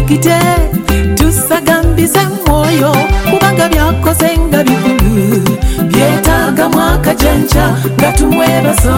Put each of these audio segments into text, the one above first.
tunyigite tusagambize mwoyo kubanga byakoze nga bikulu byetaaga mwaka jenja nga tumwebaza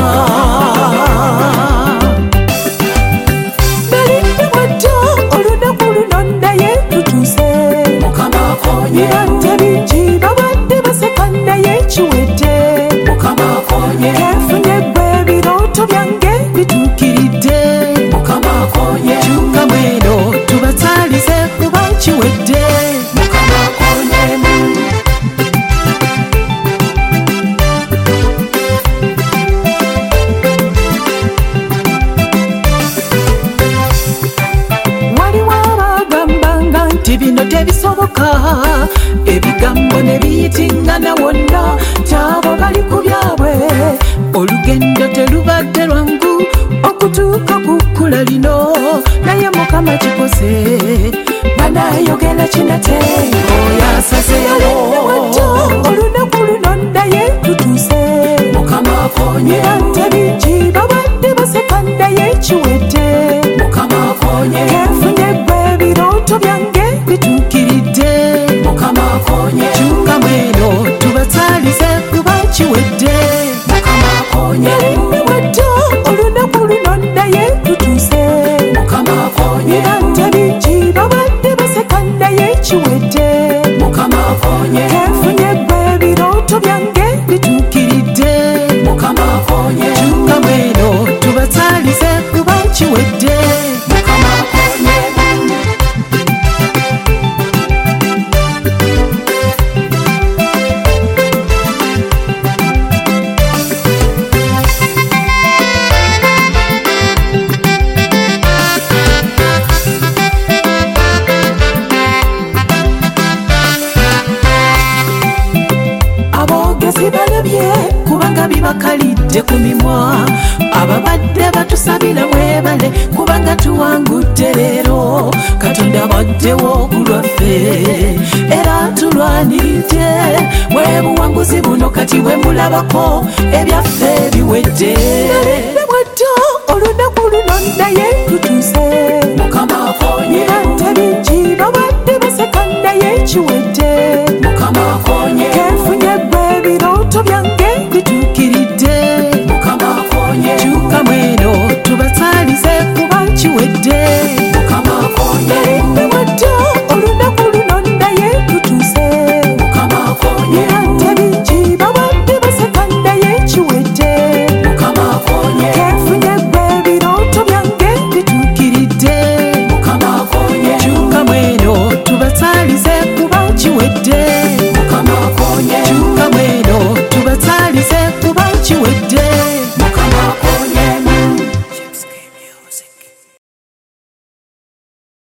nalinde mwaddo olunaku luno naye tutuse mukama akonye tebingi babadde baseka naye kiwedde mukama akonye tefunye gwe ebirooto byange bituukiridde mukama akonye kyuka mweno tubatalize kuba kiwedde mukama akonye waliwo abagambanga nti bino tebisoboka ebigambo ne biyitingana wonna kyabo bali ku byabwe olugendo terubadde lwangu okutuuka ku kkula lino naye mukama kikose banayogera kinate oyasaseyo olunaku luno naye tutuuse mukama akonye tebingi babadde baseka naye kiwedde mukama akonye tefunye gwe ebirooto byange bituukiridde mukama akonye kyuka mweno tubatalize kuba kiwedde mukama akonye nalinde mwaddo olunaku luno naye tutuuse mukama akonye tebingi babadde baseka naye kiwedde mukama akonye tefunye gwe ebirooto byange bituukiridde mukama akonye kyuka mweno tubatalize kuba kiwedde mukama akonye abogezi balabye kubanga bibakalidde ku mimwa ababadde batusabira mwebale kubanga tuwangudde leero katonda baddewo ku lwaffe era tulwanirije bwe buwanguzi buno kati bwe mulabako ebyaffe biwedde nalinde mwaddo olunaku luno naye tutuuse mukama akonye tebingi babadde baseka naye kiwedde mukama akonye tefunye gwe ebirooto byange bituukiridde mukama akonye kyuka mweno tuba